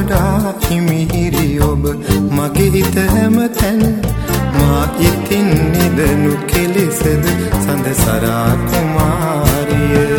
වඩා හිමිහිරි ඔබ මගේ හිත හැමතැන මා ඉතින් නිදනු කෙලෙසද සඳසරා කුමාරිය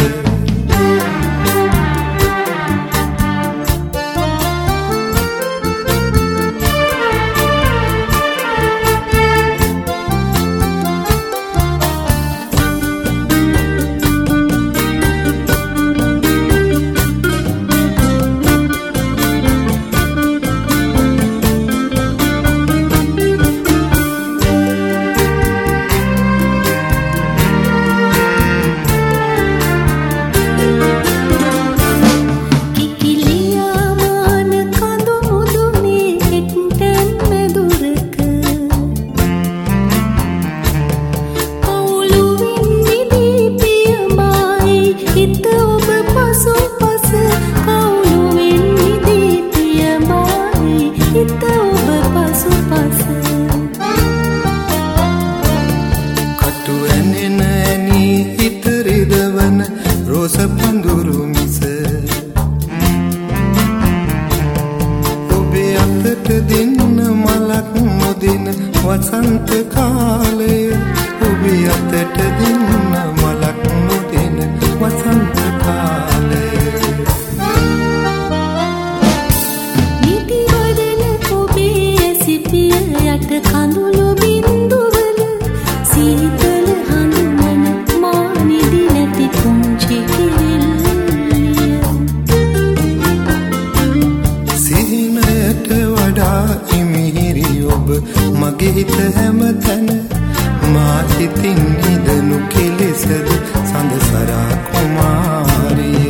පඳුරු මිස ඔබේ අතට දෙන්න මලක් නොදින වසන්ත කාලය ඔබේ අතට දෙන්න මලක් නොදින වසන්ත කාලය නිති වදන ඔබේ ඇසිපිය යට කඳුළු බින්දුවල සීතල හඳුනන මා නිදි නැති පුංචි හිමිහිරි ඔබ මගේ හිත හැමතැන මා ඉතින් නිදනු කෙලෙසද සඳසරා කුමාරිය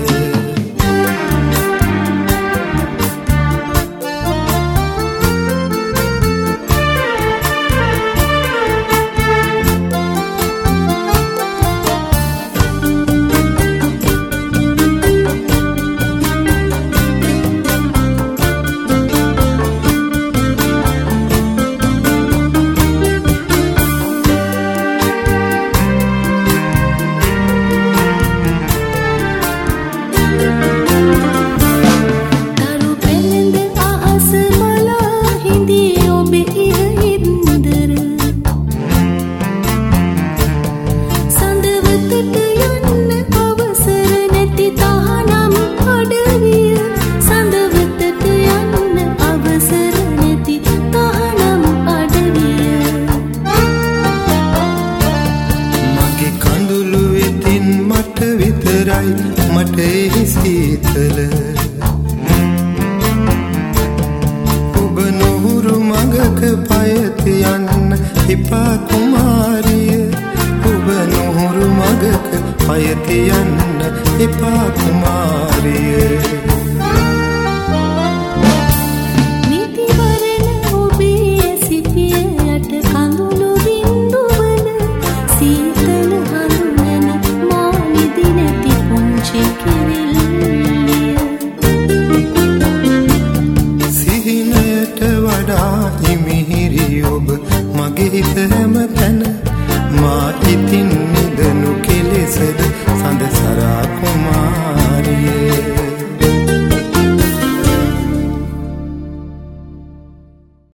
මට එහි සීතල ඔබ නොහුරු මඟක පය තියන්න එපා කුමාරිය ඔබ නොහුරු මඟක පය තියන්න එපා කුමාරිය